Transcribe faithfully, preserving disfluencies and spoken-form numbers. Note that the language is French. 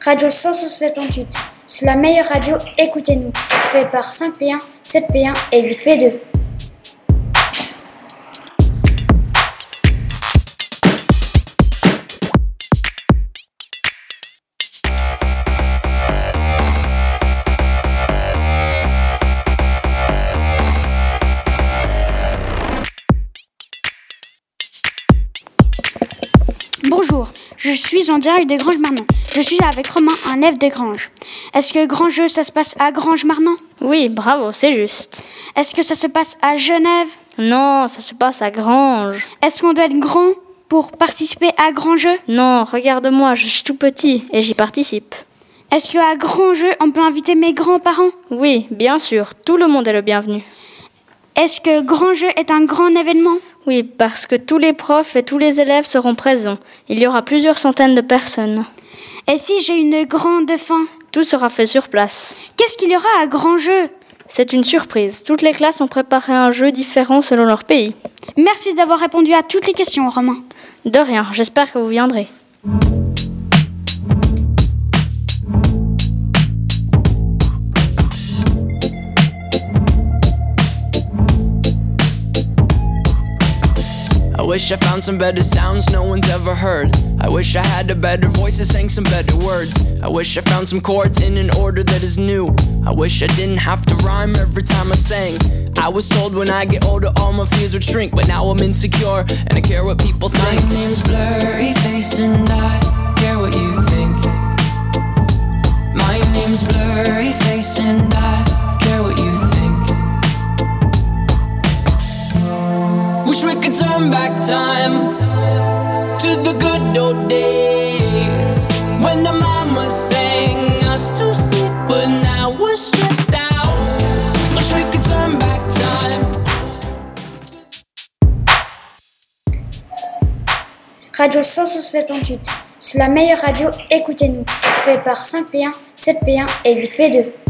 Radio cent soixante-dix-huit, c'est la meilleure radio, écoutez-nous. Fait par cinq P un, sept P un et huit P deux. Bonjour, je suis en direct de Grange-Marnon. Je suis avec Romain, un élève de Grange. Est-ce que Grangeux, ça se passe à Grange-Marnon? Oui, bravo, c'est juste. Est-ce que ça se passe à Genève? Non, ça se passe à Grange. Est-ce qu'on doit être grand pour participer à Grangeux? Non, regarde-moi, je suis tout petit et j'y participe. Est-ce qu'à Grangeux, on peut inviter mes grands-parents? Oui, bien sûr, tout le monde est le bienvenu. Est-ce que Grangeux est un grand événement? Oui, parce que tous les profs et tous les élèves seront présents. Il y aura plusieurs centaines de personnes. Et si j'ai une grande faim? Tout sera fait sur place. Qu'est-ce qu'il y aura à Grangeux? C'est une surprise. Toutes les classes ont préparé un jeu différent selon leur pays. Merci d'avoir répondu à toutes les questions, Romain. De rien, j'espère que vous viendrez. I wish I found some better sounds no one's ever heard. I wish I had a better voice that sang some better words. I wish I found some chords in an order that is new. I wish I didn't have to rhyme every time I sang. I was told when I get older all my fears would shrink, but now I'm insecure and I care what people think. My name's Blurryface and I care what you think. My name's Blurryface and I care what you think. Wish we could turn back time to the good old days when the mama sang us to sleep, but now we're stressed out. Wish we could turn back time. Radio cent soixante-dix-huit, c'est la meilleure radio, écoutez-nous. Fait par cinq P un, sept P un et huit P deux.